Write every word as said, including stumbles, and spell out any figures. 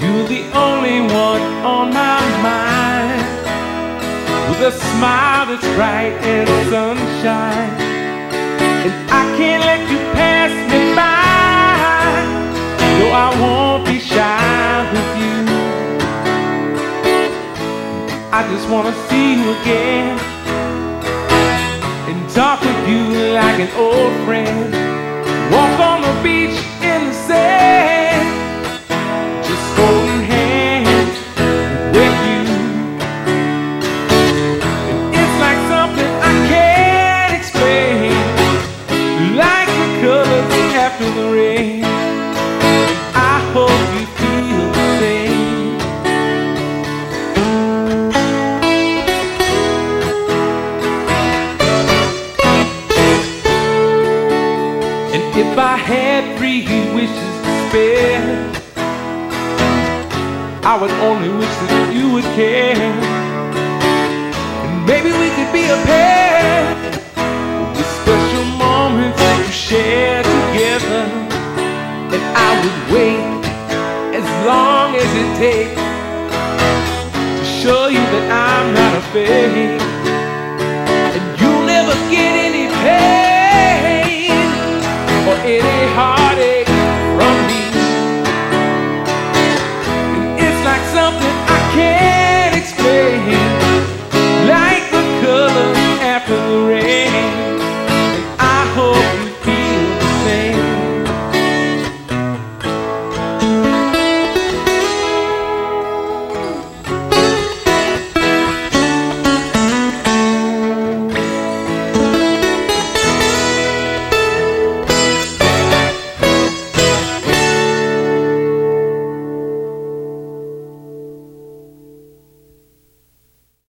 You're the only one on my mind, with a smile that's bright as sunshine. And I can't let you pass me by, though I won't be shy with you. I just wanna see you again and talk with you like an old friend. Walk on the beach in the sand, just holding hands with you. And it's like something I can't explain, like the colors after the rain. I hope you feel the same. And if I had three wishes to spare, I would only wish that you would care. And maybe we could be a pair, with special moments to share together. And I would wait as long as it takes to show you that I'm not a fake. And you'll never get any pay